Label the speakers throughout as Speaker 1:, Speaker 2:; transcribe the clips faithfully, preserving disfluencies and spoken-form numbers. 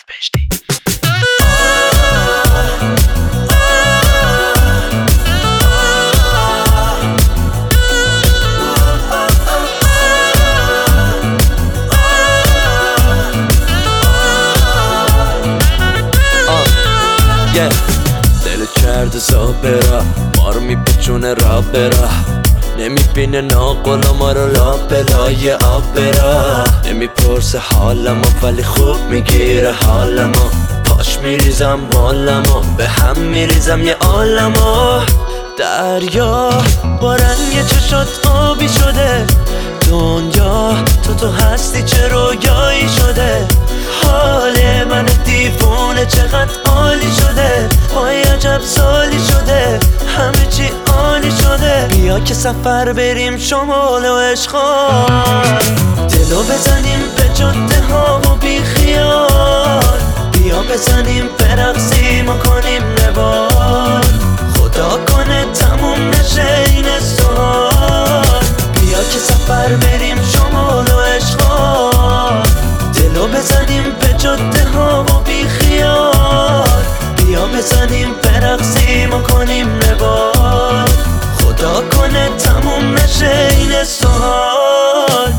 Speaker 1: بهشتی.
Speaker 2: دل کرده زابرا مارو میپچونه را برا نمیبینه ناقلا ما رو لا بلای آب برا نمیپرسه حالمو ولی خوب میگیره حالمو پاش میریزم بالمو به هم میریزم یه عالمو دریا با رنگ چشات آبی شده دنیا تو تو هستی چه رویایی شده حال من دیوونه چقدر عالی شده وای عجب سالی شده همه چی عالی شده بیا که سفر بریم شمال و عشقان دلو بزنیم به جاده ها و بی خیال بیا بزنیم برقصیم و کنیم نبال خدا کنه تموم نشه این سوال بیا که سفر بریم شمال و عشقان دلو بزنیم به جاده ها و بی خیال بیا بزنیم برقصیم و کنیم نبال خدا کنه تموم نشه این سوال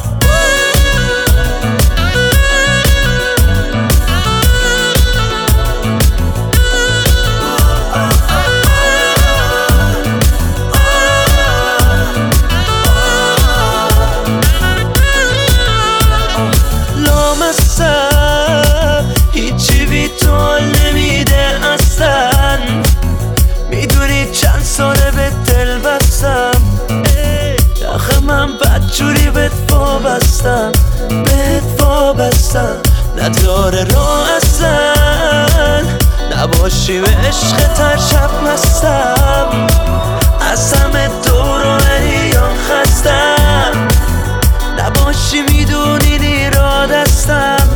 Speaker 2: هیچی بی تو نمیده اصلا میدونی چند ساله به دل بستم آخه من بدجوری بهت وابستم بهت وابستم نداره راه اصلا نباشی به عشق تر شب مستم از همه دور و ایان خستم نباشی میدونی نیرا دستم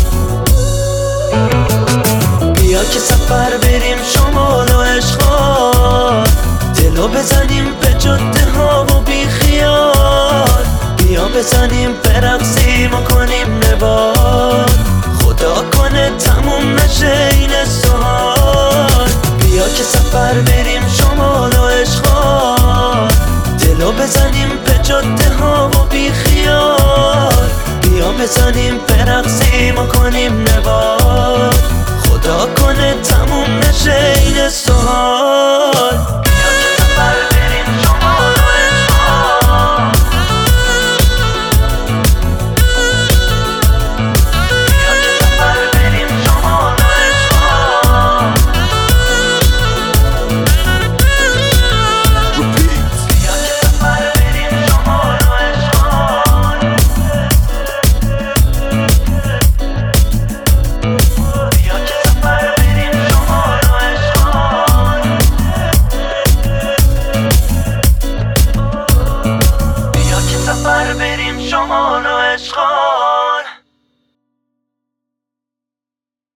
Speaker 2: بیا که سفر بریم شمال و عشقان دلو بزنیم به جاده ها و بی خیال بیا بزنیم برقصیم و کنیم نبال خدا کنه تموم نشه این سوال بیا که سفر بریم شمال و عشقان دلو بزنیم به جاده ها و بی خیال بیا بزنیم برقصیم و کنیم نبال خدا کنه تموم نشه این سوال بیا که سفر بریم شمال و عشقان بیا که سفر بریم شمال و عشقان بیا که سفر بریم شمال و عشقان بیا که سفر بریم شمال و عشقان بیا که سفر بریم شمال و عشقان